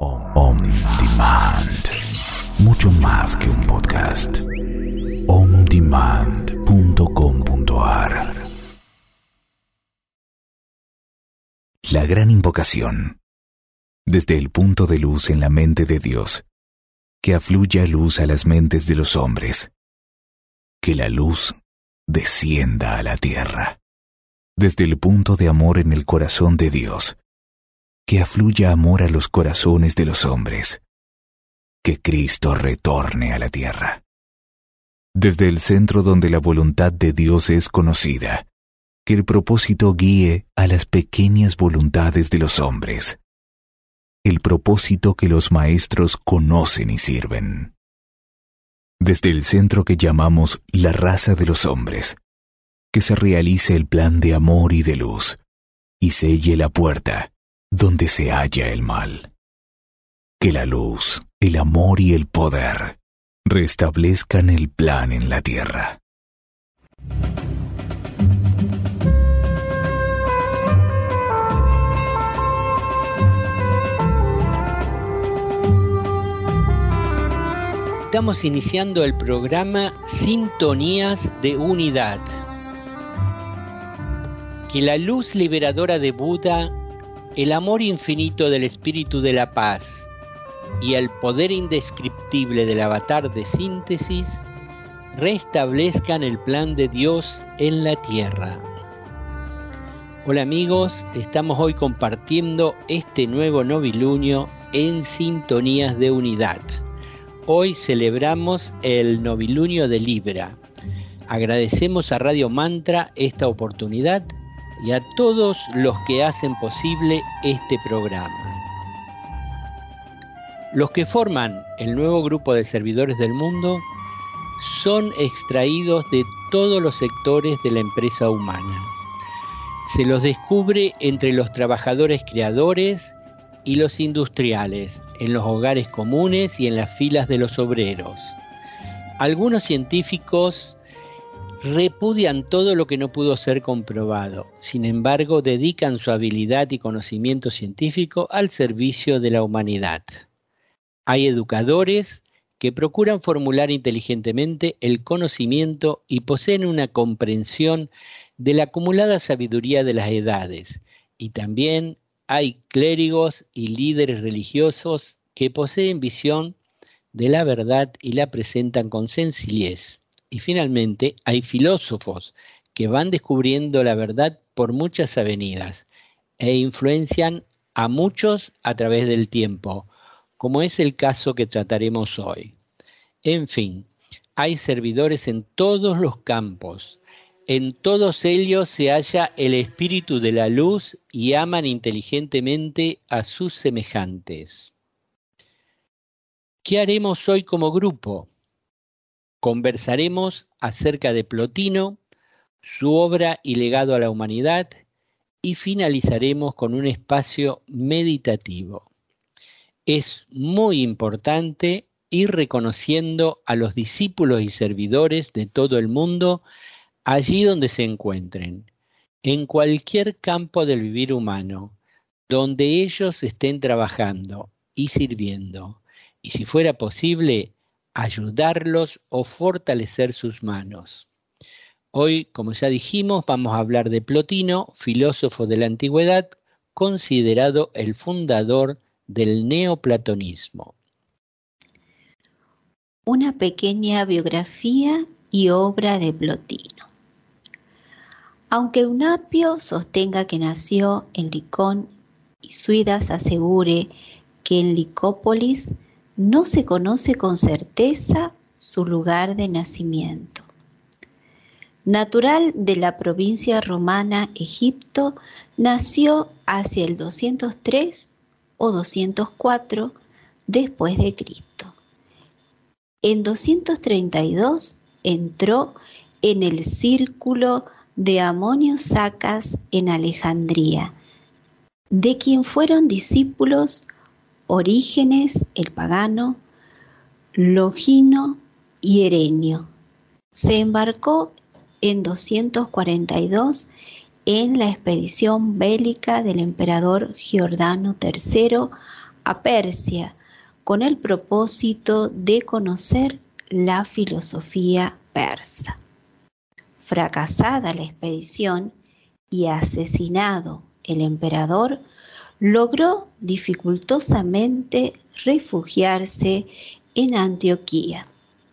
On Demand. Mucho más que un podcast. ondemand.com.ar. La gran invocación. Desde el punto de luz en la mente de Dios, que afluya luz a las mentes de los hombres. Que la luz descienda a la tierra. Desde el punto de amor en el corazón de Dios, que afluya amor a los corazones de los hombres. Que Cristo retorne a la tierra. Desde el centro donde la voluntad de Dios es conocida, que el propósito guíe a las pequeñas voluntades de los hombres. El propósito que los maestros conocen y sirven. Desde el centro que llamamos la raza de los hombres, que se realice el plan de amor y de luz, y selle la puerta donde se halla el mal. Que la luz, el amor y el poder restablezcan el plan en la tierra. Estamos iniciando el programa Sintonías de Unidad. Que la luz liberadora de Buda, el amor infinito del Espíritu de la Paz y el poder indescriptible del avatar de síntesis restablezcan el plan de Dios en la tierra. Hola amigos, estamos hoy compartiendo este nuevo novilunio en Sintonías de Unidad. Hoy celebramos el novilunio de Libra. Agradecemos a Radio Mantra esta oportunidad y a todos los que hacen posible este programa. Los que forman el nuevo grupo de servidores del mundo son extraídos de todos los sectores de la empresa humana. Se los descubre entre los trabajadores creadores y los industriales, en los hogares comunes y en las filas de los obreros. Algunos científicos repudian todo lo que no pudo ser comprobado, sin embargo dedican su habilidad y conocimiento científico al servicio de la humanidad. Hay educadores que procuran formular inteligentemente el conocimiento y poseen una comprensión de la acumulada sabiduría de las edades, y también hay clérigos y líderes religiosos que poseen visión de la verdad y la presentan con sencillez. Y finalmente hay filósofos que van descubriendo la verdad por muchas avenidas e influencian a muchos a través del tiempo, como es el caso que trataremos hoy. En fin, hay servidores en todos los campos. En todos ellos se halla el espíritu de la luz y aman inteligentemente a sus semejantes. ¿Qué haremos hoy como grupo? Conversaremos acerca de Plotino, su obra y legado a la humanidad, y finalizaremos con un espacio meditativo. Es muy importante ir reconociendo a los discípulos y servidores de todo el mundo allí donde se encuentren, en cualquier campo del vivir humano, donde ellos estén trabajando y sirviendo, y si fuera posible, ayudarlos o fortalecer sus manos. Hoy, como ya dijimos, vamos a hablar de Plotino, filósofo de la antigüedad, considerado el fundador del neoplatonismo. Una pequeña biografía y obra de Plotino. Aunque Eunapio sostenga que nació en Licón y Suidas asegure que en Licópolis, no se conoce con certeza su lugar de nacimiento. Natural de la provincia romana Egipto, nació hacia el 203 o 204 después de Cristo. En 232 entró en el círculo de Amonio Sacas en Alejandría, de quien fueron discípulos Orígenes el pagano, Longino y Herenio. Se embarcó en 242 en la expedición bélica del emperador Giordano III a Persia con el propósito de conocer la filosofía persa. Fracasada la expedición y asesinado el emperador, logró dificultosamente refugiarse en Antioquía.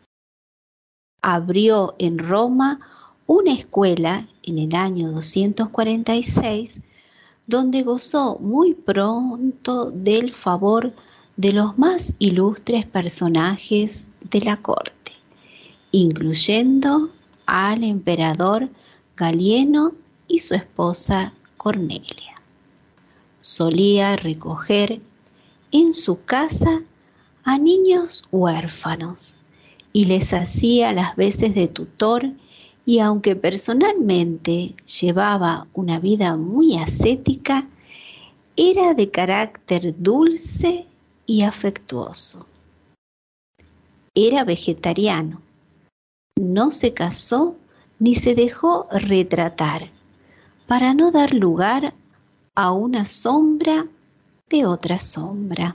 Abrió en Roma una escuela en el año 246, donde gozó muy pronto del favor de los más ilustres personajes de la corte, incluyendo al emperador Galieno y su esposa Cornelia. Solía recoger en su casa a niños huérfanos y les hacía las veces de tutor, y aunque personalmente llevaba una vida muy ascética, era de carácter dulce y afectuoso. Era vegetariano, no se casó ni se dejó retratar, para no dar lugar a una sombra de otra sombra.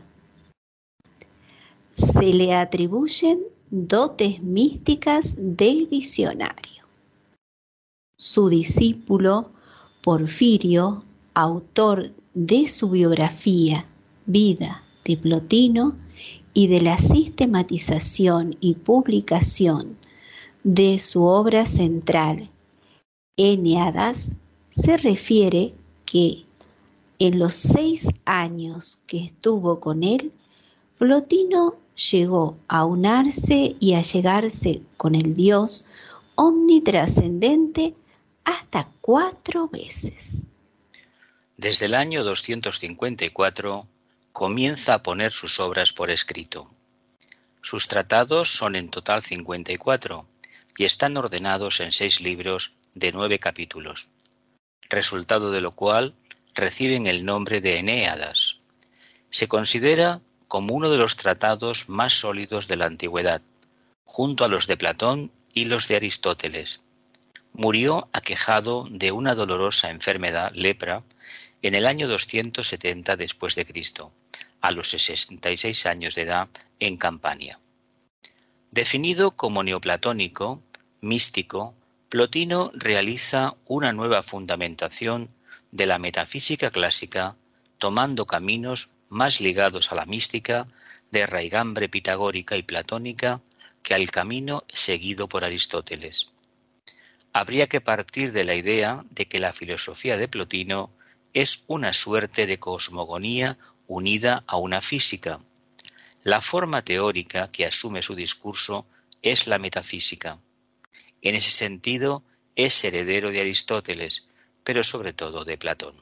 Se le atribuyen dotes místicas de visionario. Su discípulo Porfirio, autor de su biografía, Vida de Plotino, y de la sistematización y publicación de su obra central, Eneadas, se refiere que en los 6 años que estuvo con él, Plotino llegó a unarse y a llegarse con el Dios omnitrascendente hasta 4 veces. Desde el año 254 comienza a poner sus obras por escrito. Sus tratados son en total 54 y están ordenados en 6 libros de 9 capítulos, resultado de lo cual reciben el nombre de Eneadas. Se considera como uno de los tratados más sólidos de la antigüedad, junto a los de Platón y los de Aristóteles. Murió aquejado de una dolorosa enfermedad, lepra, en el año 270 después de Cristo, a los 66 años de edad, en Campania. Definido como neoplatónico, místico, Plotino realiza una nueva fundamentación de la metafísica clásica, tomando caminos más ligados a la mística de raigambre pitagórica y platónica que al camino seguido por Aristóteles. Habría que partir de la idea de que la filosofía de Plotino es una suerte de cosmogonía unida a una física. La forma teórica que asume su discurso es la metafísica. En ese sentido, es heredero de Aristóteles, pero sobre todo de Platón.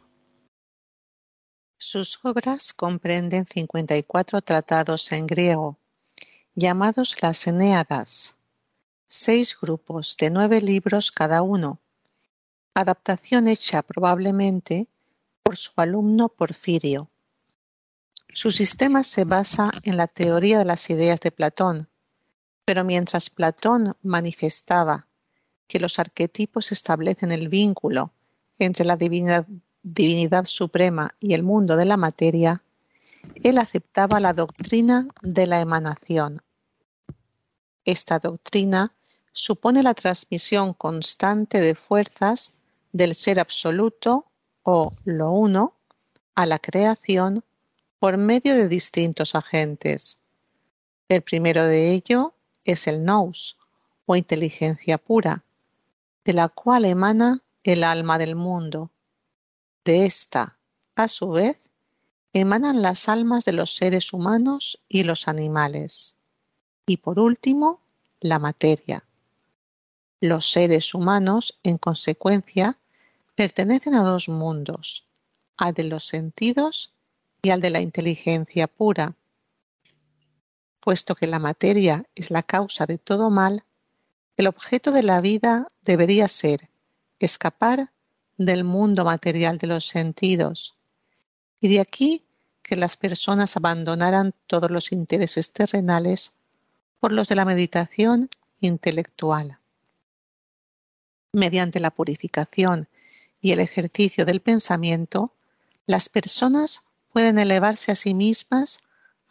Sus obras comprenden 54 tratados en griego, llamados las Eneadas, 6 grupos de 9 libros cada uno, adaptación hecha probablemente por su alumno Porfirio. Su sistema se basa en la teoría de las ideas de Platón, pero mientras Platón manifestaba que los arquetipos establecen el vínculo entre la divinidad suprema y el mundo de la materia, él aceptaba la doctrina de la emanación. Esta doctrina supone la transmisión constante de fuerzas del ser absoluto o lo uno a la creación por medio de distintos agentes. El primero de ello es el nous, o inteligencia pura, de la cual emana el alma del mundo. De esta, a su vez, emanan las almas de los seres humanos y los animales. Y por último, la materia. Los seres humanos, en consecuencia, pertenecen a 2 mundos, al de los sentidos y al de la inteligencia pura. Puesto que la materia es la causa de todo mal, el objeto de la vida debería ser escapar del mundo material de los sentidos, y de aquí que las personas abandonaran todos los intereses terrenales por los de la meditación intelectual. Mediante la purificación y el ejercicio del pensamiento, las personas pueden elevarse a sí mismas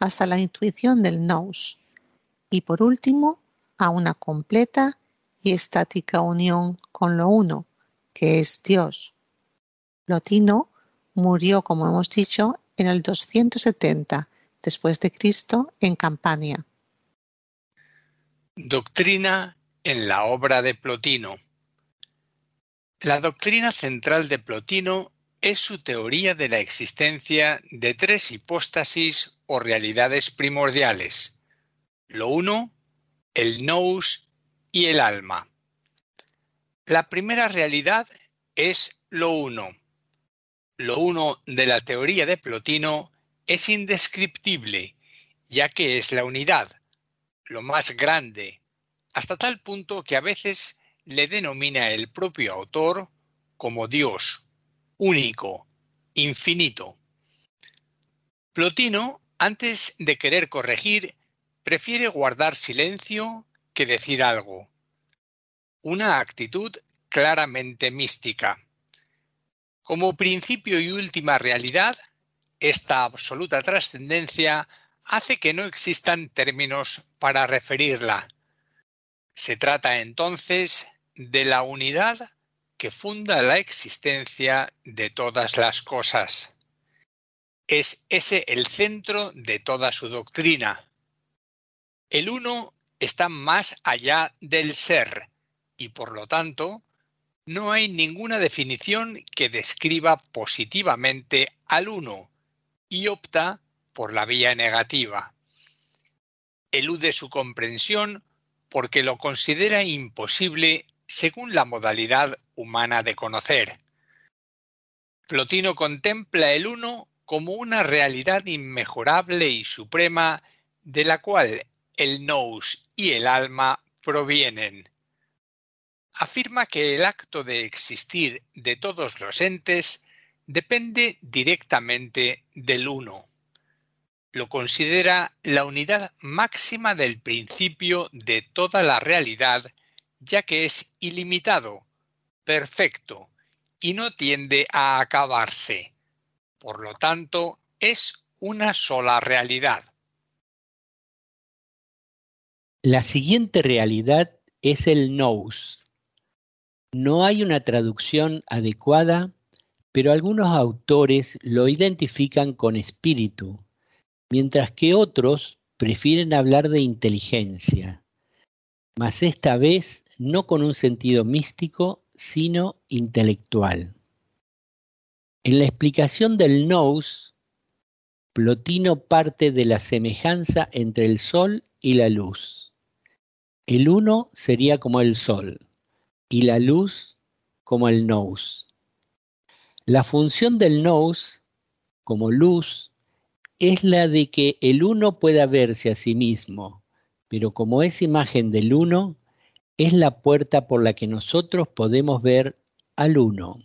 hasta la intuición del nous y por último a una completa y estática unión con lo uno, que es Dios. Plotino murió, como hemos dicho, en el 270 después de Cristo en Campania. Doctrina en la obra de Plotino. La doctrina central de Plotino es su teoría de la existencia de tres hipóstasis o realidades primordiales: lo uno, el nous y el alma. La primera realidad es lo uno. Lo uno de la teoría de Plotino es indescriptible, ya que es la unidad, lo más grande, hasta tal punto que a veces le denomina el propio autor como Dios, único, infinito. Plotino, antes de querer corregir, prefiere guardar silencio que decir algo. Una actitud claramente mística. Como principio y última realidad, esta absoluta trascendencia hace que no existan términos para referirla. Se trata entonces de la unidad que funda la existencia de todas las cosas. Es ese el centro de toda su doctrina. El uno está más allá del ser y por lo tanto no hay ninguna definición que describa positivamente al uno y opta por la vía negativa. Elude su comprensión porque lo considera imposible según la modalidad humana de conocer. Plotino contempla el uno como una realidad inmejorable y suprema de la cual el nous y el alma provienen. Afirma que el acto de existir de todos los entes depende directamente del uno. Lo considera la unidad máxima del principio de toda la realidad, ya que es ilimitado, perfecto y no tiende a acabarse. Por lo tanto, es una sola realidad. La siguiente realidad es el nous. No hay una traducción adecuada, pero algunos autores lo identifican con espíritu, mientras que otros prefieren hablar de inteligencia, mas esta vez no con un sentido místico, sino intelectual. En la explicación del nous, Plotino parte de la semejanza entre el sol y la luz. El uno sería como el sol y la luz como el nous. La función del nous, como luz, es la de que el uno pueda verse a sí mismo, pero como es imagen del uno, es la puerta por la que nosotros podemos ver al uno.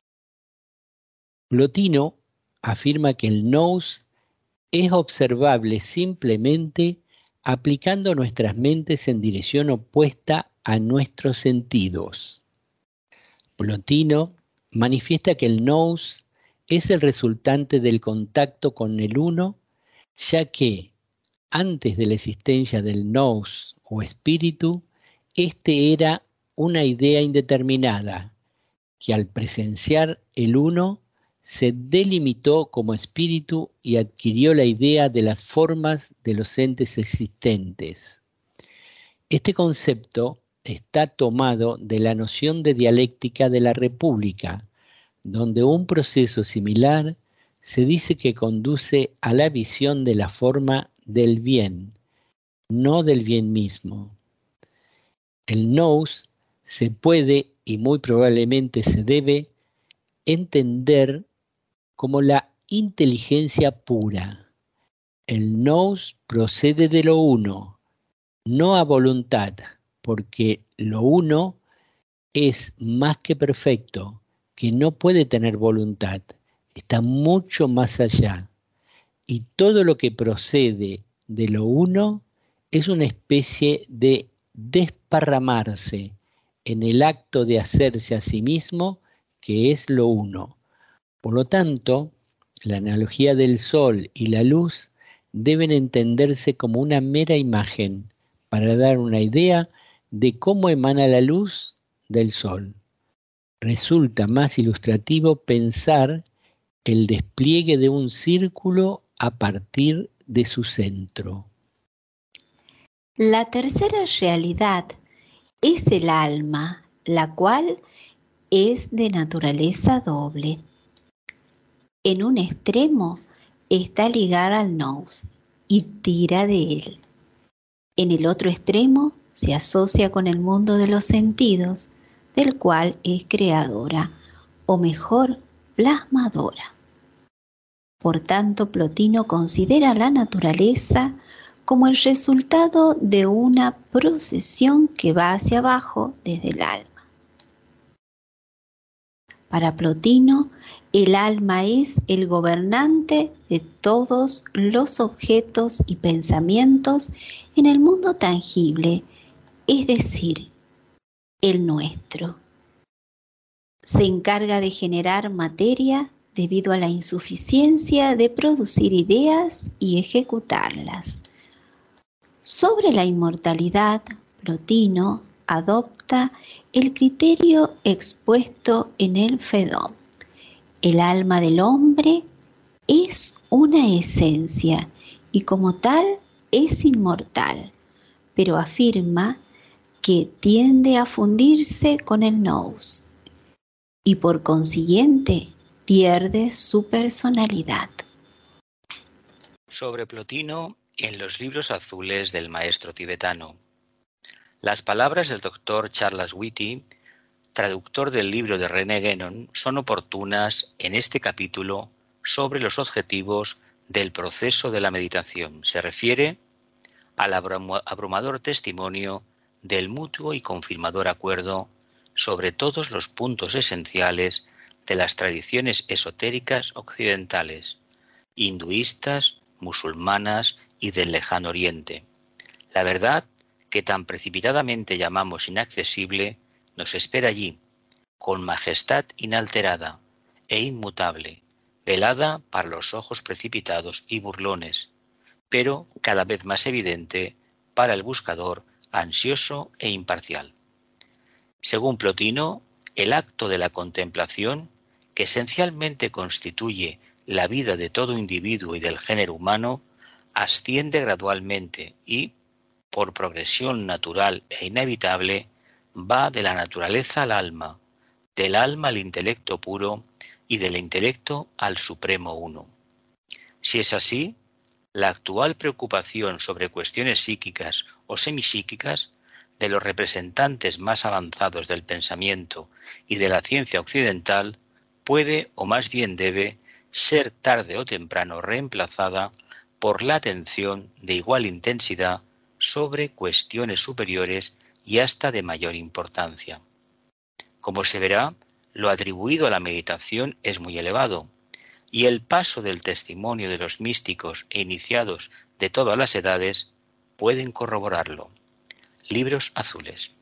Plotino afirma que el nous es observable simplemente aplicando nuestras mentes en dirección opuesta a nuestros sentidos. Plotino manifiesta que el nous es el resultante del contacto con el uno, ya que antes de la existencia del nous o espíritu, este era una idea indeterminada, que al presenciar el uno se delimitó como espíritu y adquirió la idea de las formas de los entes existentes. Este concepto está tomado de la noción de dialéctica de la República, donde un proceso similar se dice que conduce a la visión de la forma del bien, no del bien mismo. El nous se puede, y muy probablemente se debe, entender como la inteligencia pura. El nous procede de lo uno, no a voluntad, porque lo uno es más que perfecto, que no puede tener voluntad, está mucho más allá. Y todo lo que procede de lo uno es una especie de desparramarse en el acto de hacerse a sí mismo, que es lo uno. Por lo tanto, la analogía del sol y la luz deben entenderse como una mera imagen para dar una idea de cómo emana la luz del sol. Resulta más ilustrativo pensar el despliegue de un círculo a partir de su centro. La tercera realidad es el alma, la cual es de naturaleza doble. En un extremo está ligada al nous y tira de él. En el otro extremo se asocia con el mundo de los sentidos, del cual es creadora, o mejor, plasmadora. Por tanto, Plotino considera la naturaleza como el resultado de una procesión que va hacia abajo desde el alma. Para Plotino, el alma es el gobernante de todos los objetos y pensamientos en el mundo tangible, es decir, el nuestro. Se encarga de generar materia debido a la insuficiencia de producir ideas y ejecutarlas. Sobre la inmortalidad, Plotino adopta el criterio expuesto en el Fedón. El alma del hombre es una esencia y como tal es inmortal, pero afirma que tiende a fundirse con el nous y por consiguiente pierde su personalidad. Sobre Plotino en los libros azules del maestro tibetano. Las palabras del doctor Charles Whitty, traductor del libro de René Guénon, son oportunas en este capítulo sobre los objetivos del proceso de la meditación. Se refiere al abrumador testimonio del mutuo y confirmador acuerdo sobre todos los puntos esenciales de las tradiciones esotéricas occidentales, hinduistas, musulmanas y del lejano oriente. La verdad que tan precipitadamente llamamos inaccesible nos espera allí, con majestad inalterada e inmutable, velada para los ojos precipitados y burlones, pero cada vez más evidente para el buscador ansioso e imparcial. Según Plotino, el acto de la contemplación, que esencialmente constituye la vida de todo individuo y del género humano, asciende gradualmente y, por progresión natural e inevitable, va de la naturaleza al alma, del alma al intelecto puro y del intelecto al supremo uno. Si es así, la actual preocupación sobre cuestiones psíquicas o semipsíquicas de los representantes más avanzados del pensamiento y de la ciencia occidental puede, o más bien debe, ser tarde o temprano reemplazada por la atención de igual intensidad sobre cuestiones superiores y hasta de mayor importancia. Como se verá, lo atribuido a la meditación es muy elevado, y el paso del testimonio de los místicos e iniciados de todas las edades pueden corroborarlo. Libros azules.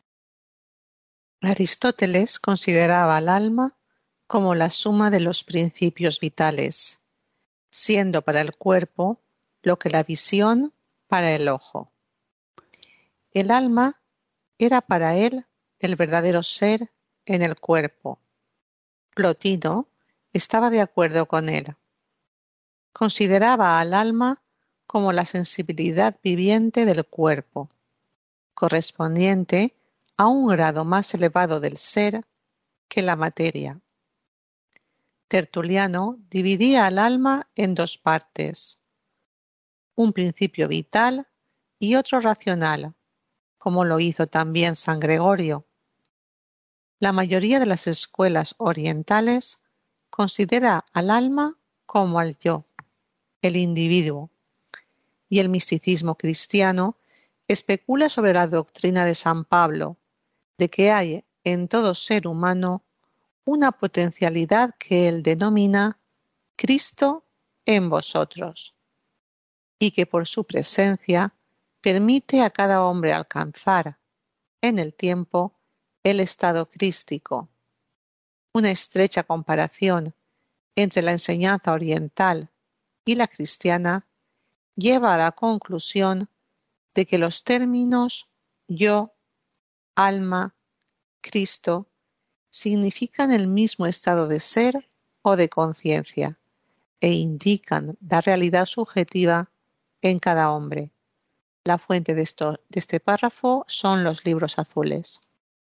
Aristóteles consideraba al alma como la suma de los principios vitales, siendo para el cuerpo lo que la visión para el ojo. El alma era para él el verdadero ser en el cuerpo. Plotino estaba de acuerdo con él. Consideraba al alma como la sensibilidad viviente del cuerpo, correspondiente a un grado más elevado del ser que la materia. Tertuliano dividía al alma en dos partes, un principio vital y otro racional, como lo hizo también San Gregorio. La mayoría de las escuelas orientales considera al alma como al yo, el individuo, y el misticismo cristiano especula sobre la doctrina de San Pablo, de que hay en todo ser humano una potencialidad que él denomina Cristo en vosotros, y que por su presencia permite a cada hombre alcanzar, en el tiempo, el estado crístico. Una estrecha comparación entre la enseñanza oriental y la cristiana lleva a la conclusión de que los términos yo, alma, Cristo significan el mismo estado de ser o de conciencia e indican la realidad subjetiva en cada hombre. La fuente de este párrafo son los libros azules.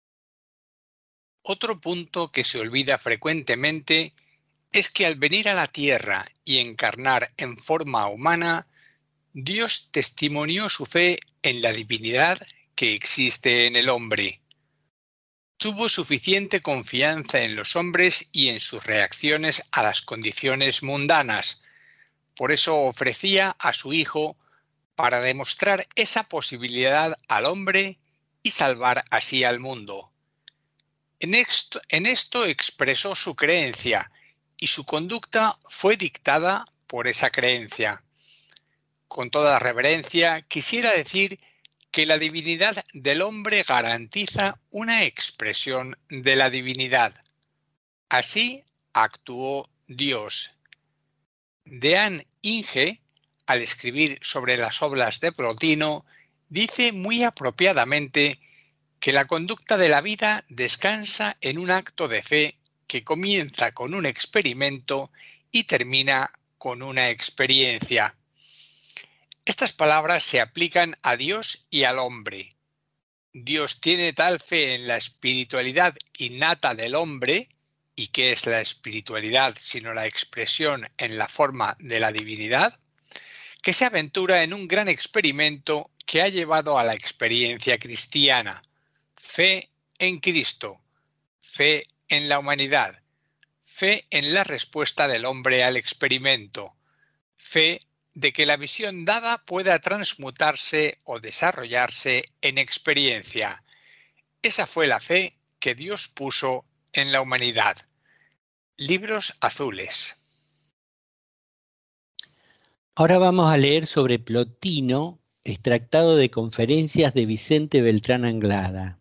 Otro punto que se olvida frecuentemente es que al venir a la tierra y encarnar en forma humana, Dios testimonió su fe en la divinidad que existe en el hombre. Tuvo suficiente confianza en los hombres y en sus reacciones a las condiciones mundanas. Por eso ofrecía a su Hijo para demostrar esa posibilidad al hombre y salvar así al mundo. En esto expresó su creencia y su conducta fue dictada por esa creencia. Con toda reverencia, quisiera decir que la divinidad del hombre garantiza una expresión de la divinidad. Así actuó Dios. Dean Inge, al escribir sobre las obras de Plotino, dice muy apropiadamente que la conducta de la vida descansa en un acto de fe que comienza con un experimento y termina con una experiencia. Estas palabras se aplican a Dios y al hombre. Dios tiene tal fe en la espiritualidad innata del hombre, ¿y qué es la espiritualidad sino la expresión en la forma de la divinidad?, que se aventura en un gran experimento que ha llevado a la experiencia cristiana. Fe en Cristo, fe en la humanidad, fe en la respuesta del hombre al experimento, fe de que la visión dada pueda transmutarse o desarrollarse en experiencia. Esa fue la fe que Dios puso en la humanidad. Libros azules. Ahora vamos a leer sobre Plotino, extractado de conferencias de Vicente Beltrán Anglada.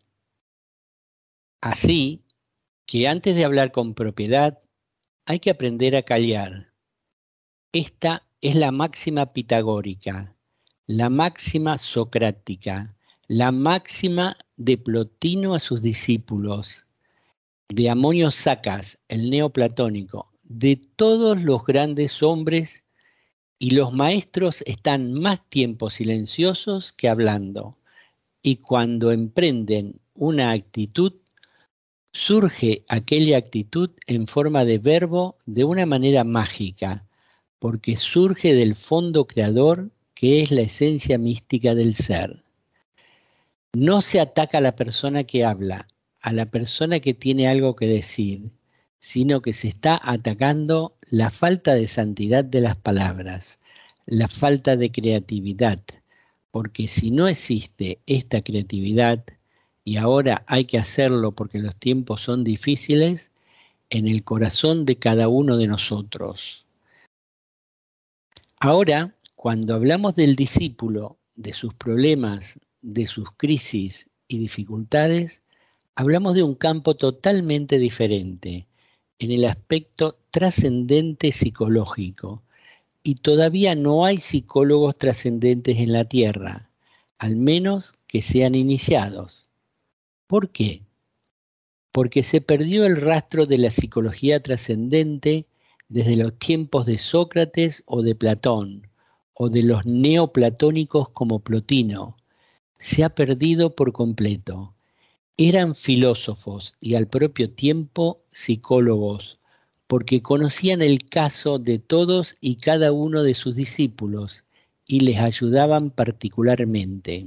Así que antes de hablar con propiedad, hay que aprender a callar. Esta es la máxima pitagórica, la máxima socrática, la máxima de Plotino a sus discípulos, de Amonio Sacas, el neoplatónico, de todos los grandes hombres, y los maestros están más tiempo silenciosos que hablando, y cuando emprenden una actitud, surge aquella actitud en forma de verbo de una manera mágica, porque surge del fondo creador que es la esencia mística del ser. No se ataca a la persona que habla, a la persona que tiene algo que decir, sino que se está atacando la falta de santidad de las palabras, la falta de creatividad, porque si no existe esta creatividad, y ahora hay que hacerlo porque los tiempos son difíciles, en el corazón de cada uno de nosotros. Ahora, cuando hablamos del discípulo, de sus problemas, de sus crisis y dificultades, hablamos de un campo totalmente diferente, en el aspecto trascendente psicológico, y todavía no hay psicólogos trascendentes en la Tierra, al menos que sean iniciados. ¿Por qué? Porque se perdió el rastro de la psicología trascendente desde los tiempos de Sócrates o de Platón, o de los neoplatónicos como Plotino. Se ha perdido por completo. Eran filósofos y al propio tiempo psicólogos, porque conocían el caso de todos y cada uno de sus discípulos y les ayudaban particularmente.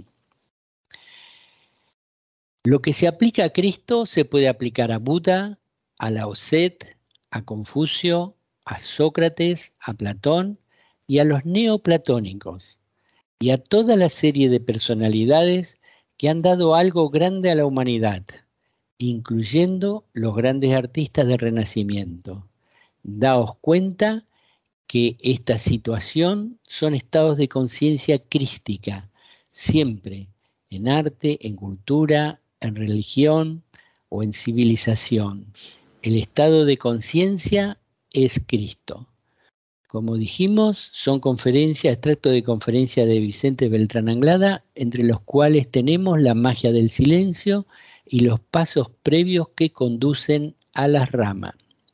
Lo que se aplica a Cristo se puede aplicar a Buda, a Lao Tse, a Confucio, a Sócrates, a Platón y a los neoplatónicos, y a toda la serie de personalidades que han dado algo grande a la humanidad, incluyendo los grandes artistas del Renacimiento. Daos cuenta que esta situación son estados de conciencia crística, siempre, en arte, en cultura, en religión o en civilización. El estado de conciencia es Cristo. Como dijimos, son extractos de conferencia de Vicente Beltrán Anglada, entre los cuales tenemos la magia del silencio y los pasos previos que conducen a las ramas.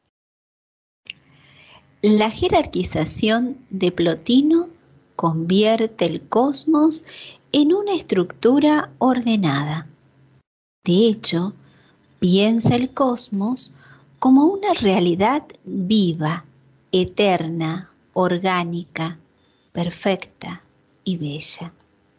La jerarquización de Plotino convierte el cosmos en una estructura ordenada. De hecho, piensa el cosmos como una realidad viva, eterna, orgánica, perfecta y bella.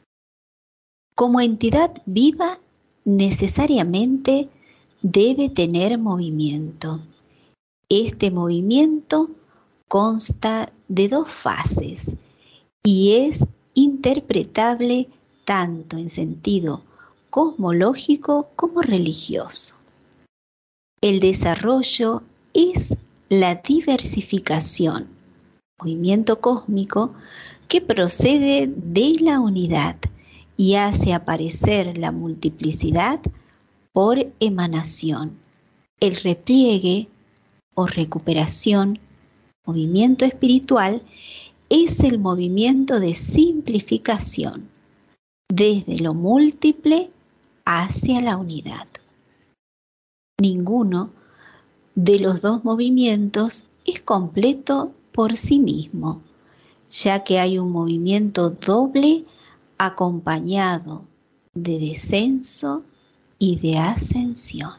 Como entidad viva, necesariamente debe tener movimiento. Este movimiento consta de dos fases y es interpretable tanto en sentido cosmológico como religioso. El desarrollo es la diversificación, movimiento cósmico que procede de la unidad y hace aparecer la multiplicidad por emanación. El repliegue o recuperación, movimiento espiritual, es el movimiento de simplificación, desde lo múltiple hacia la unidad. Ninguno de los dos movimientos es completo por sí mismo, ya que hay un movimiento doble acompañado de descenso y de ascensión.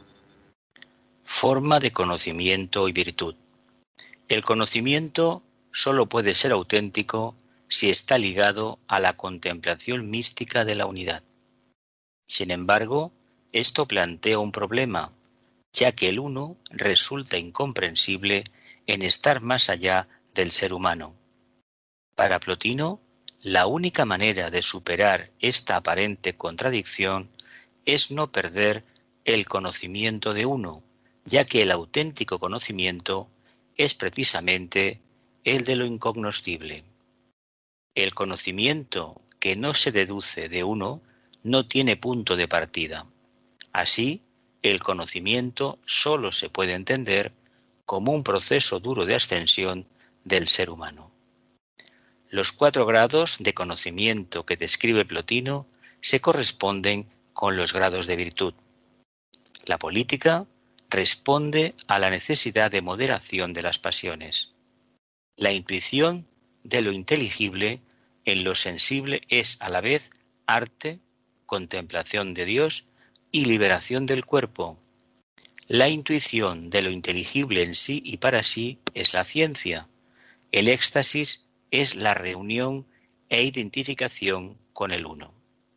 Forma de conocimiento y virtud. El conocimiento solo puede ser auténtico si está ligado a la contemplación mística de la unidad. Sin embargo, esto plantea un problema, ya que el uno resulta incomprensible en estar más allá del ser humano. Para Plotino, la única manera de superar esta aparente contradicción es no perder el conocimiento de uno, ya que el auténtico conocimiento es precisamente el de lo incognoscible. El conocimiento que no se deduce de uno no tiene punto de partida. Así, el conocimiento solo se puede entender como un proceso duro de ascensión del ser humano. Los 4 grados de conocimiento que describe Plotino se corresponden con los grados de virtud. La política responde a la necesidad de moderación de las pasiones. La intuición de lo inteligible en lo sensible es a la vez arte, contemplación de Dios y liberación del cuerpo. La intuición de lo inteligible en sí y para sí es la ciencia. El éxtasis es la reunión e identificación con el uno.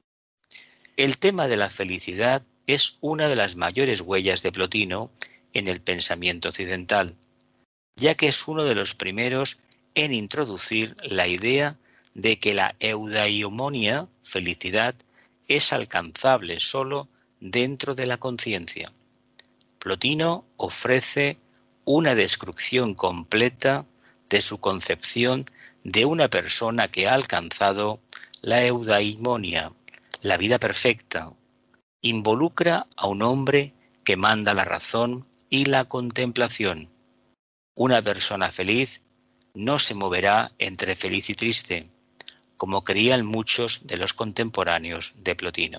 El tema de la felicidad es una de las mayores huellas de Plotino en el pensamiento occidental, ya que es uno de los primeros en introducir la idea de que la eudaimonia, felicidad, es alcanzable solo dentro de la conciencia. Plotino ofrece una descripción completa de su concepción de una persona que ha alcanzado la eudaimonia, la vida perfecta. Involucra a un hombre que manda la razón y la contemplación. Una persona feliz no se moverá entre feliz y triste, como creían muchos de los contemporáneos de Plotino.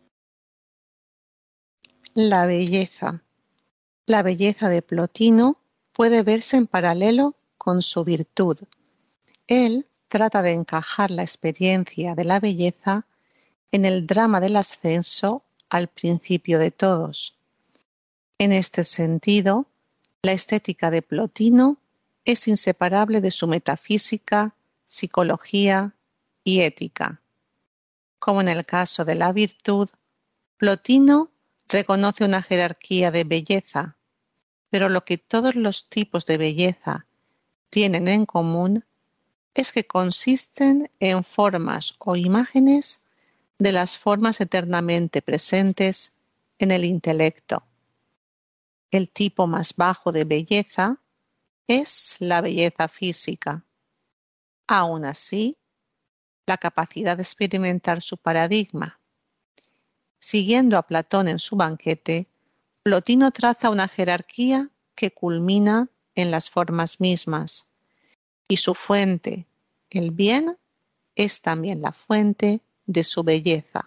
La belleza. La belleza de Plotino puede verse en paralelo con su virtud. Él trata de encajar la experiencia de la belleza en el drama del ascenso al principio de todos. En este sentido, la estética de Plotino es inseparable de su metafísica, psicología y ética. Como en el caso de la virtud, Plotino reconoce una jerarquía de belleza, pero lo que todos los tipos de belleza tienen en común es que consisten en formas o imágenes de las formas eternamente presentes en el intelecto. El tipo más bajo de belleza es la belleza física. Aún así, la capacidad de experimentar su paradigma. Siguiendo a Platón en su banquete, Plotino traza una jerarquía que culmina en las formas mismas y su fuente, el bien, es también la fuente de su belleza.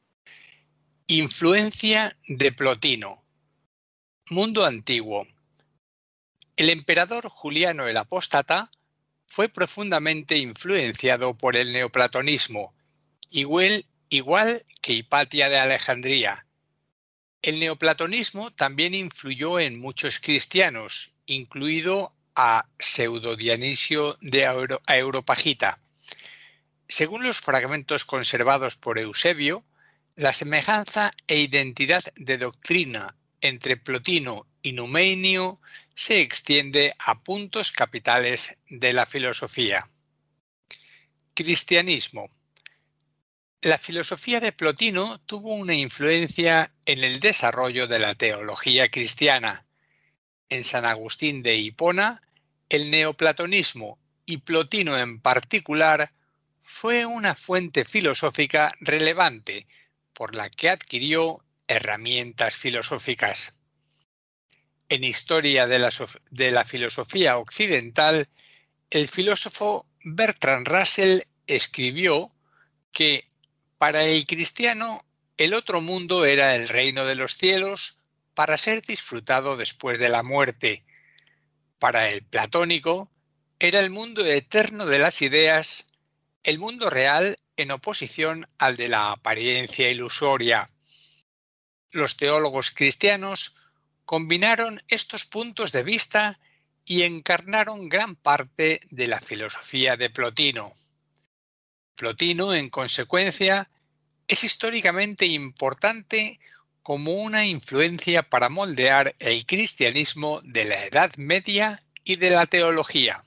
Influencia de Plotino. Mundo antiguo. El emperador Juliano el Apóstata fue profundamente influenciado por el neoplatonismo, igual que Hipatia de Alejandría. El neoplatonismo también influyó en muchos cristianos, incluido a Pseudo Dionisio de Areopagita. Según los fragmentos conservados por Eusebio, la semejanza e identidad de doctrina entre Plotino y Numeinio se extiende a puntos capitales de la filosofía. Cristianismo. La filosofía de Plotino tuvo una influencia en el desarrollo de la teología cristiana. En San Agustín de Hipona, el neoplatonismo, y Plotino en particular, fue una fuente filosófica relevante, por la que adquirió herramientas filosóficas. En Historia de la filosofía occidental, el filósofo Bertrand Russell escribió que para el cristiano el otro mundo era el reino de los cielos para ser disfrutado después de la muerte. Para el platónico era el mundo eterno de las ideas, el mundo real en oposición al de la apariencia ilusoria. Los teólogos cristianos combinaron estos puntos de vista y encarnaron gran parte de la filosofía de Plotino. Plotino, en consecuencia, es históricamente importante como una influencia para moldear el cristianismo de la Edad Media y de la teología.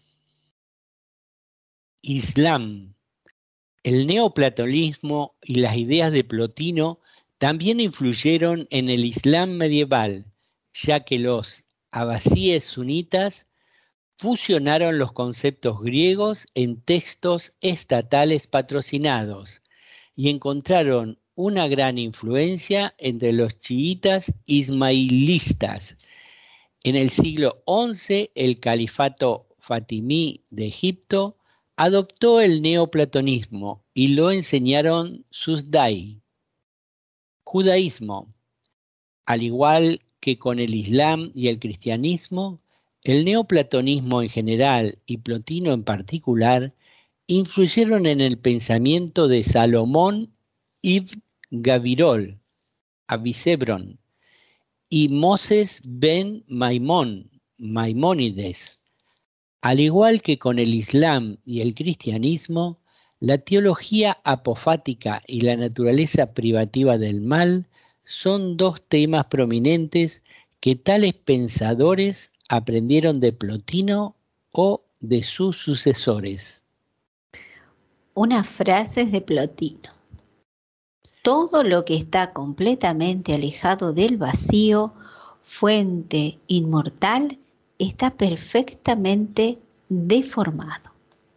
Islam. El neoplatonismo y las ideas de Plotino también influyeron en el Islam medieval, ya que los abasíes sunitas fusionaron los conceptos griegos en textos estatales patrocinados y encontraron una gran influencia entre los chiitas ismailistas. En el siglo XI, el califato fatimí de Egipto adoptó el neoplatonismo y lo enseñaron sus daí. Judaísmo. Al igual que con el Islam y el cristianismo, el neoplatonismo en general y Plotino en particular influyeron en el pensamiento de Salomón ibn Gabirol, Avicebron, y Moses ben Maimónides. Al igual que con el Islam y el cristianismo, la teología apofática y la naturaleza privativa del mal son dos temas prominentes que tales pensadores aprendieron de Plotino o de sus sucesores. Unas frases de Plotino. Todo lo que está completamente alejado del vacío, fuente inmortal, está perfectamente deformado.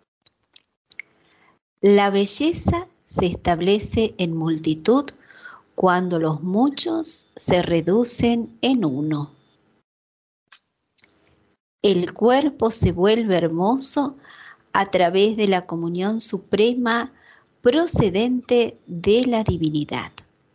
La belleza se establece en multitud cuando los muchos se reducen en uno. El cuerpo se vuelve hermoso a través de la comunión suprema procedente de la divinidad.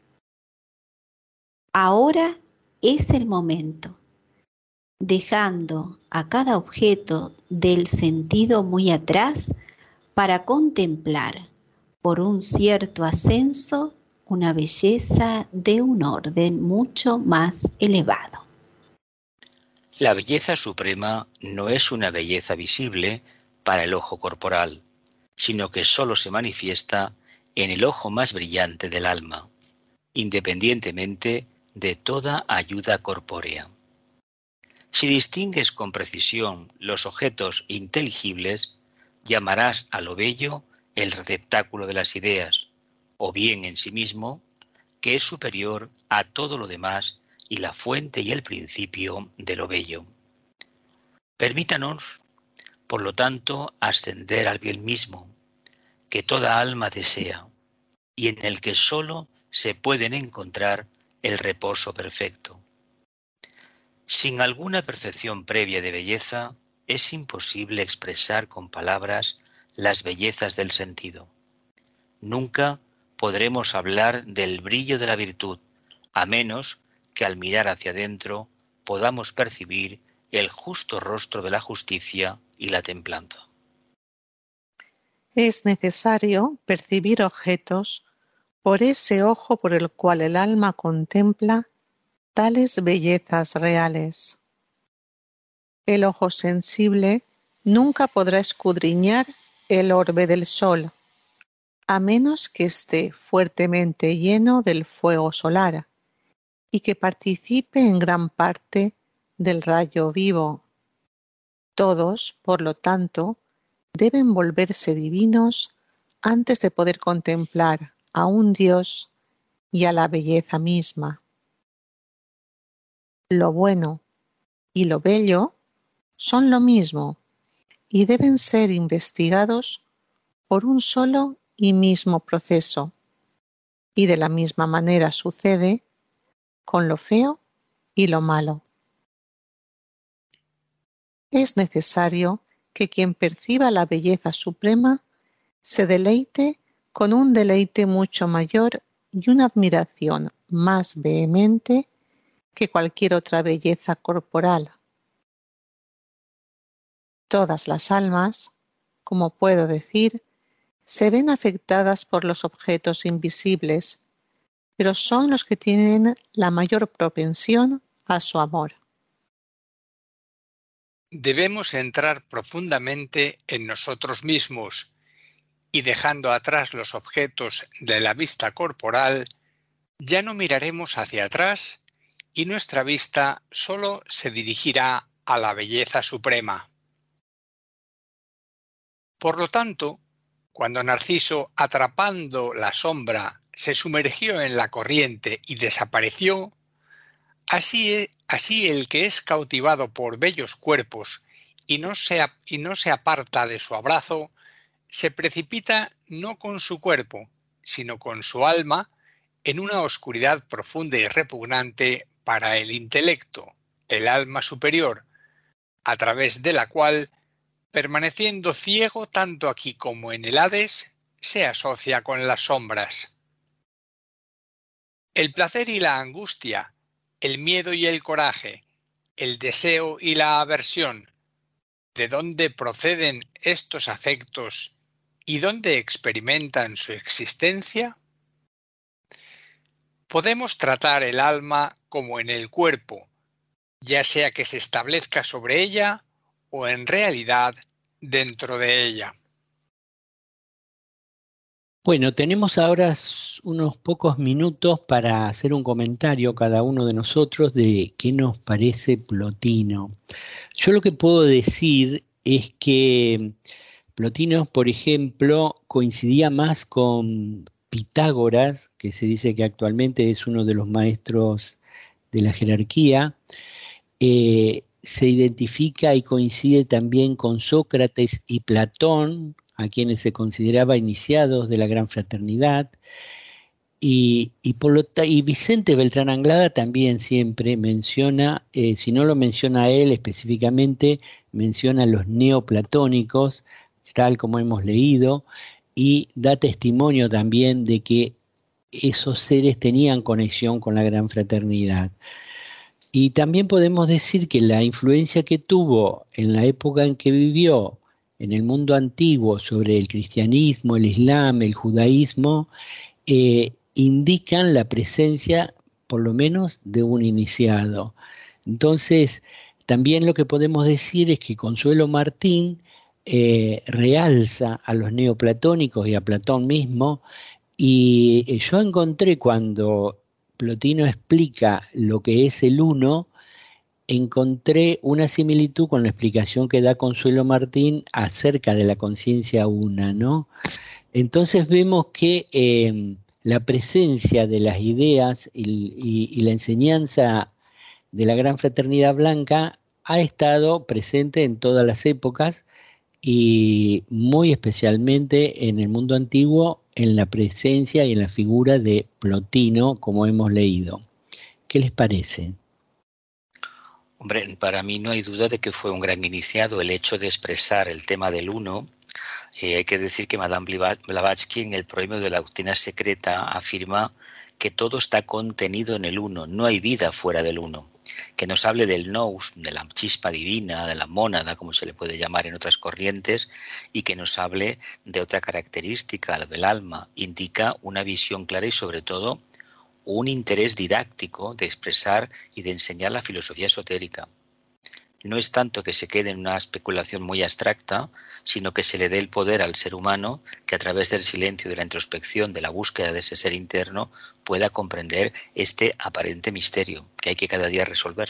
Ahora es el momento, dejando a cada objeto del sentido muy atrás para contemplar, por un cierto ascenso, una belleza de un orden mucho más elevado. La belleza suprema no es una belleza visible para el ojo corporal, sino que sólo se manifiesta en el ojo más brillante del alma, independientemente de toda ayuda corpórea. Si distingues con precisión los objetos inteligibles, llamarás a lo bello el receptáculo de las ideas, o bien en sí mismo, que es superior a todo lo demás y la fuente y el principio de lo bello. Permítanos, por lo tanto, ascender al bien mismo, que toda alma desea, y en el que sólo se pueden encontrar el reposo perfecto. Sin alguna percepción previa de belleza, es imposible expresar con palabras las bellezas del sentido. Nunca podremos hablar del brillo de la virtud, a menos que al mirar hacia adentro podamos percibir el justo rostro de la justicia y la templanza. Es necesario percibir objetos por ese ojo por el cual el alma contempla tales bellezas reales. El ojo sensible nunca podrá escudriñar el orbe del sol, a menos que esté fuertemente lleno del fuego solar y que participe en gran parte del rayo vivo. Todos, por lo tanto, deben volverse divinos antes de poder contemplar a un Dios y a la belleza misma. Lo bueno y lo bello son lo mismo y deben ser investigados por un solo y mismo proceso, y de la misma manera sucede con lo feo y lo malo. Es necesario que quien perciba la belleza suprema se deleite con un deleite mucho mayor y una admiración más vehemente que cualquier otra belleza corporal. Todas las almas, como puedo decir, se ven afectadas por los objetos invisibles, pero son los que tienen la mayor propensión a su amor. Debemos entrar profundamente en nosotros mismos y, dejando atrás los objetos de la vista corporal, ya no miraremos hacia atrás y nuestra vista solo se dirigirá a la belleza suprema. Por lo tanto, cuando Narciso, atrapando la sombra, se sumergió en la corriente y desapareció, así el que es cautivado por bellos cuerpos y no se aparta de su abrazo, se precipita no con su cuerpo, sino con su alma, en una oscuridad profunda y repugnante para el intelecto, el alma superior, a través de la cual, permaneciendo ciego tanto aquí como en el Hades, se asocia con las sombras. El placer y la angustia, el miedo y el coraje, el deseo y la aversión, ¿de dónde proceden estos afectos y dónde experimentan su existencia? Podemos tratar el alma como en el cuerpo, ya sea que se establezca sobre ella o en realidad dentro de ella. Bueno, tenemos ahora unos pocos minutos para hacer un comentario cada uno de nosotros de qué nos parece Plotino. Yo lo que puedo decir es que Plotino, por ejemplo, coincidía más con Pitágoras, que se dice que actualmente es uno de los maestros de la jerarquía. Se identifica y coincide también con Sócrates y Platón, a quienes se consideraba iniciados de la Gran Fraternidad, y Vicente Beltrán Anglada también siempre menciona, si no lo menciona él específicamente, menciona a los neoplatónicos, tal como hemos leído, y da testimonio también de que esos seres tenían conexión con la Gran Fraternidad. Y también podemos decir que la influencia que tuvo en la época en que vivió en el mundo antiguo sobre el cristianismo, el islam, el judaísmo, indican la presencia, por lo menos, de un iniciado. Entonces, también lo que podemos decir es que Consuelo Martín realza a los neoplatónicos y a Platón mismo, y yo encontré cuando Plotino explica lo que es el uno, encontré una similitud con la explicación que da Consuelo Martín acerca de la conciencia una, ¿no? Entonces vemos que la presencia de las ideas y la enseñanza de la Gran Fraternidad Blanca ha estado presente en todas las épocas y muy especialmente en el mundo antiguo en la presencia y en la figura de Plotino, como hemos leído. ¿Qué les parece? Hombre, para mí no hay duda de que fue un gran iniciado el hecho de expresar el tema del uno. Hay que decir que Madame Blavatsky en el Proemio de la Doctrina Secreta afirma que todo está contenido en el uno, no hay vida fuera del uno. Que nos hable del nous, de la chispa divina, de la mónada, como se le puede llamar en otras corrientes, y que nos hable de otra característica del alma, indica una visión clara y sobre todo un interés didáctico de expresar y de enseñar la filosofía esotérica. No es tanto que se quede en una especulación muy abstracta, sino que se le dé el poder al ser humano que a través del silencio, de la introspección, de la búsqueda de ese ser interno, pueda comprender este aparente misterio que hay que cada día resolver.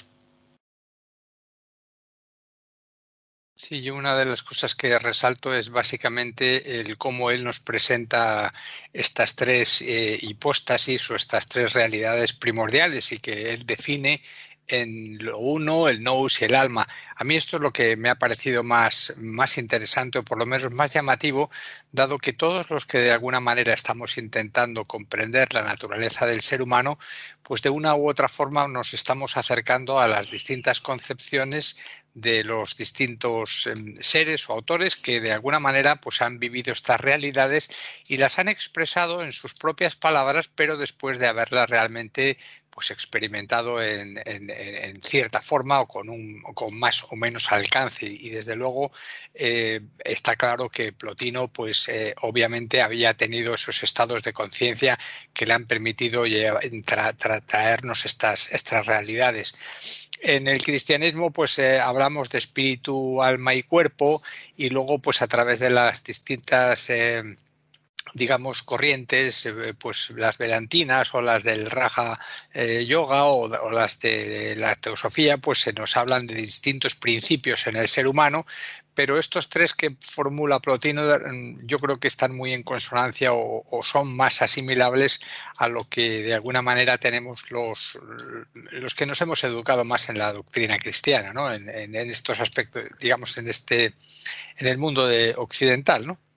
Sí, yo una de las cosas que resalto es básicamente el cómo él nos presenta estas tres hipóstasis o estas tres realidades primordiales y que él define en lo uno, el nous y el alma. A mí esto es lo que me ha parecido más interesante o por lo menos más llamativo, dado que todos los que de alguna manera estamos intentando comprender la naturaleza del ser humano, pues de una u otra forma nos estamos acercando a las distintas concepciones de los distintos seres o autores que de alguna manera pues han vivido estas realidades y las han expresado en sus propias palabras, pero después de haberlas realmente pues experimentado en cierta forma o con más o menos alcance. Y desde luego está claro que Plotino pues obviamente había tenido esos estados de conciencia que le han permitido traernos estas realidades. En el cristianismo pues hablamos de espíritu, alma y cuerpo, y luego pues a través de las distintas digamos corrientes, pues las vedantinas o las del Raja Yoga o las de la teosofía, pues se nos hablan de distintos principios en el ser humano, pero estos tres que formula Plotino yo creo que están muy en consonancia o son más asimilables a lo que de alguna manera tenemos los que nos hemos educado más en la doctrina cristiana, ¿no? En estos aspectos, digamos, en el mundo occidental, ¿no?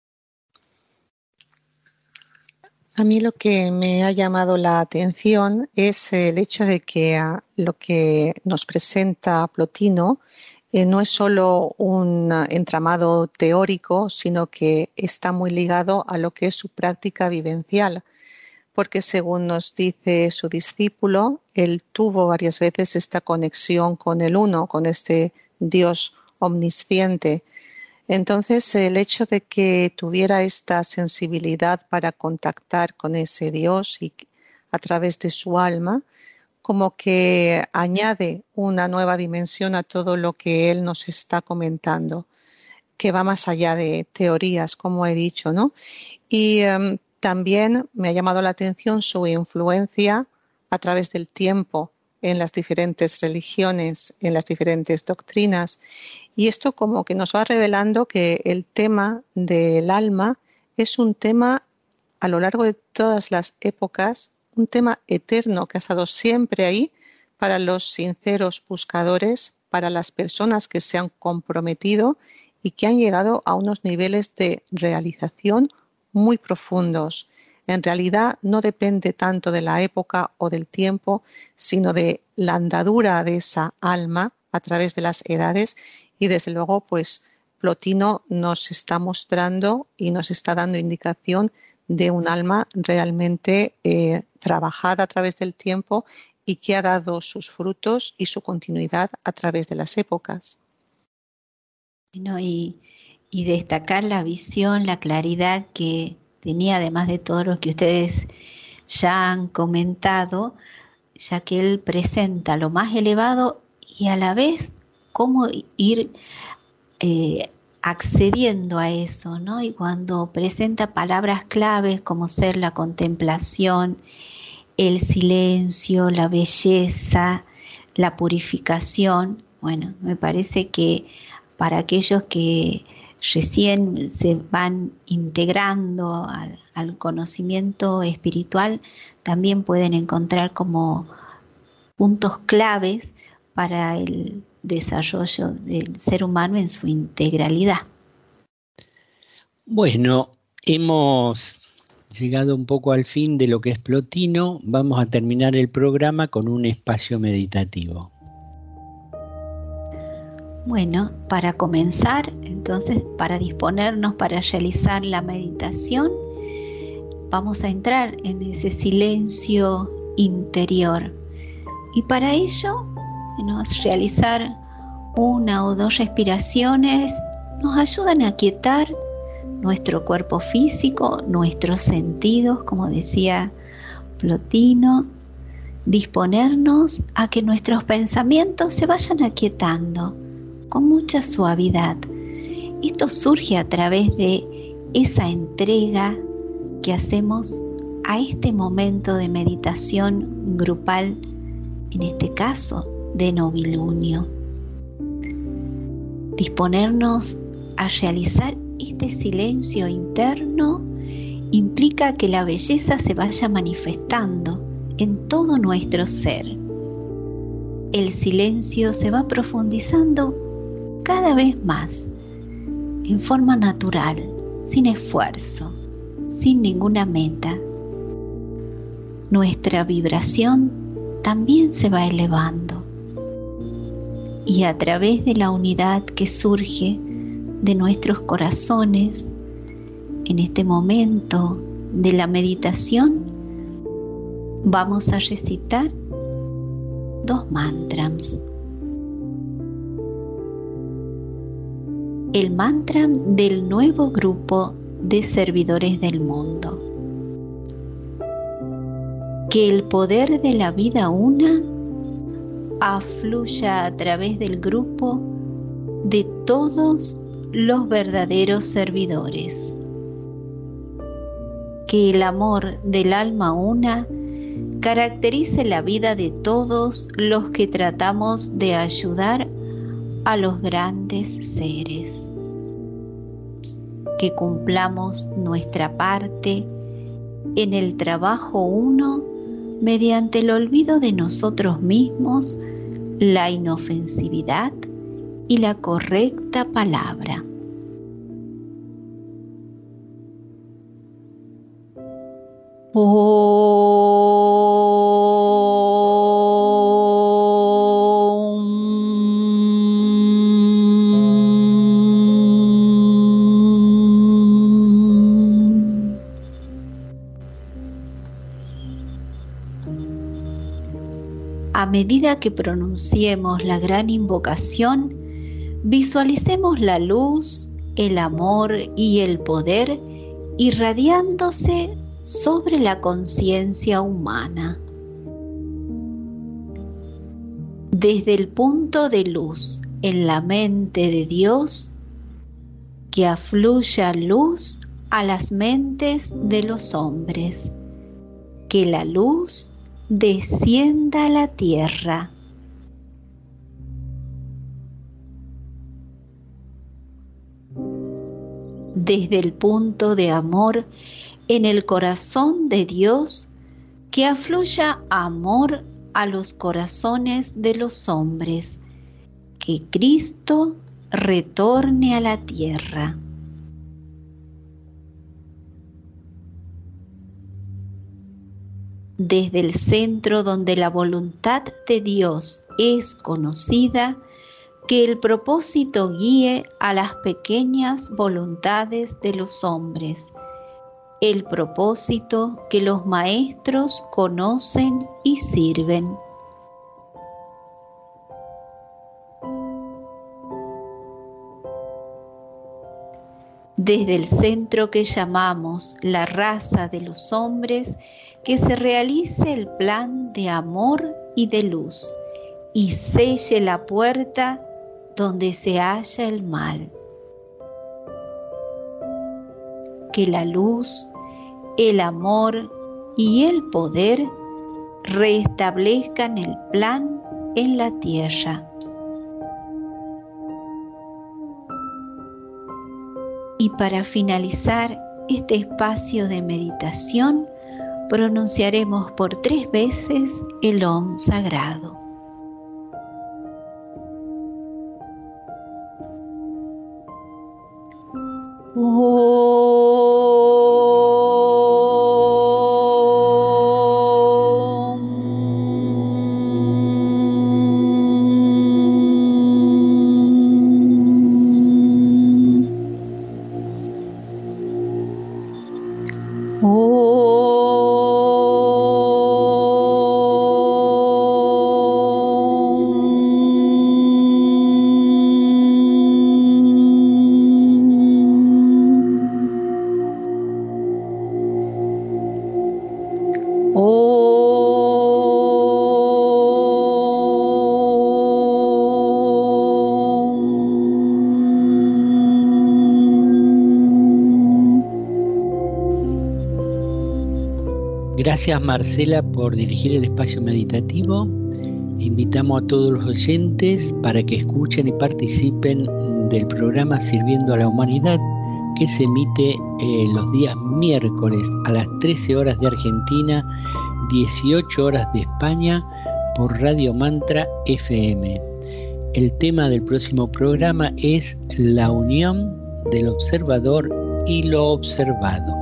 A mí lo que me ha llamado la atención es el hecho de que lo que nos presenta Plotino no es solo un entramado teórico, sino que está muy ligado a lo que es su práctica vivencial, porque según nos dice su discípulo, él tuvo varias veces esta conexión con el uno, con este Dios omnisciente. Entonces, el hecho de que tuviera esta sensibilidad para contactar con ese Dios y a través de su alma, como que añade una nueva dimensión a todo lo que él nos está comentando, que va más allá de teorías, como he dicho, ¿no? Y también me ha llamado la atención su influencia a través del tiempo en las diferentes religiones, en las diferentes doctrinas. Y esto como que nos va revelando que el tema del alma es un tema a lo largo de todas las épocas, un tema eterno que ha estado siempre ahí para los sinceros buscadores, para las personas que se han comprometido y que han llegado a unos niveles de realización muy profundos. En realidad no depende tanto de la época o del tiempo, sino de la andadura de esa alma a través de las edades. Y desde luego, pues Plotino nos está mostrando y nos está dando indicación de un alma realmente trabajada a través del tiempo y que ha dado sus frutos y su continuidad a través de las épocas. Bueno, y destacar la visión, la claridad que tenía, además de todo lo que ustedes ya han comentado, ya que él presenta lo más elevado y a la vez cómo ir accediendo a eso, ¿no? Y cuando presenta palabras claves como ser la contemplación, el silencio, la belleza, la purificación, bueno, me parece que para aquellos que recién se van integrando al conocimiento espiritual, también pueden encontrar como puntos claves para el desarrollo del ser humano en su integralidad. Bueno, hemos llegado un poco al fin de lo que es Plotino. Vamos a terminar el programa con un espacio meditativo. Bueno, para comenzar, entonces, para disponernos para realizar la meditación, vamos a entrar en ese silencio interior. Y para ello, realizar 1 o 2 respiraciones nos ayudan a aquietar nuestro cuerpo físico, nuestros sentidos, como decía Plotino, disponernos a que nuestros pensamientos se vayan aquietando con mucha suavidad. Esto surge a través de esa entrega que hacemos a este momento de meditación grupal, en este caso de novilunio. Disponernos a realizar este silencio interno implica que la belleza se vaya manifestando en todo nuestro ser. El silencio se va profundizando cada vez más, en forma natural, sin esfuerzo, sin ninguna meta. Nuestra vibración también se va elevando, y a través de la unidad que surge de nuestros corazones, en este momento de la meditación, vamos a recitar 2 mantras. El mantra del nuevo grupo de servidores del mundo. Que el poder de la vida una afluya a través del grupo de todos los verdaderos servidores. Que el amor del alma una caracterice la vida de todos los que tratamos de ayudar a los grandes seres. Que cumplamos nuestra parte en el trabajo uno mediante el olvido de nosotros mismos, la inofensividad y la correcta palabra. A medida que pronunciemos la gran invocación, visualicemos la luz, el amor y el poder irradiándose sobre la conciencia humana. Desde el punto de luz en la mente de Dios, que afluya luz a las mentes de los hombres, que la luz descienda a la tierra. Desde el punto de amor en el corazón de Dios, que afluya amor a los corazones de los hombres, que Cristo retorne a la tierra. Desde el centro donde la voluntad de Dios es conocida, que el propósito guíe a las pequeñas voluntades de los hombres, el propósito que los maestros conocen y sirven. Desde el centro que llamamos la raza de los hombres, que se realice el plan de amor y de luz, y selle la puerta donde se halla el mal. Que la luz, el amor y el poder restablezcan el plan en la tierra. Y para finalizar este espacio de meditación, pronunciaremos por 3 veces el Om sagrado. Gracias, Marcela, por dirigir el espacio meditativo. Invitamos a todos los oyentes para que escuchen y participen del programa Sirviendo a la Humanidad, que se emite los días miércoles a las 13 horas de Argentina, 18 horas de España, por Radio Mantra FM. El tema del próximo programa es la unión del observador y lo observado.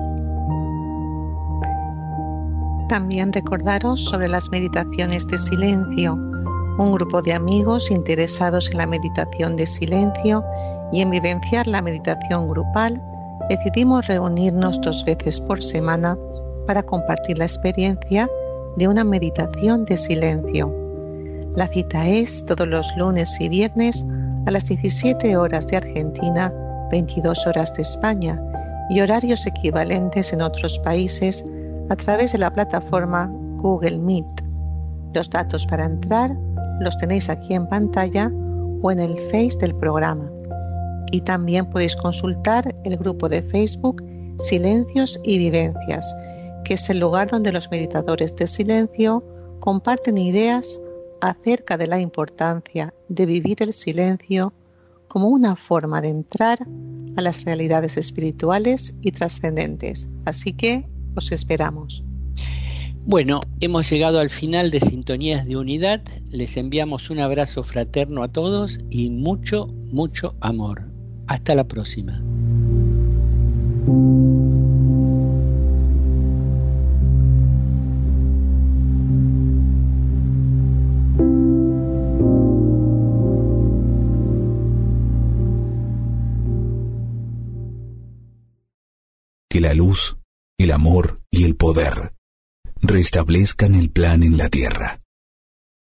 También recordaros sobre las meditaciones de silencio, un grupo de amigos interesados en la meditación de silencio y en vivenciar la meditación grupal. Decidimos reunirnos 2 veces por semana para compartir la experiencia de una meditación de silencio. La cita es todos los lunes y viernes a las 17 horas de Argentina, 22 horas de España y horarios equivalentes en otros países a través de la plataforma Google Meet. Los datos para entrar los tenéis aquí en pantalla o en el Face del programa. Y también podéis consultar el grupo de Facebook Silencios y Vivencias, que es el lugar donde los meditadores de silencio comparten ideas acerca de la importancia de vivir el silencio como una forma de entrar a las realidades espirituales y trascendentes. Así que os esperamos. Bueno, hemos llegado al final de Sintonías de Unidad. Les enviamos un abrazo fraterno a todos y mucho, mucho amor. Hasta la próxima. Que la luz, el amor y el poder restablezcan el plan en la tierra.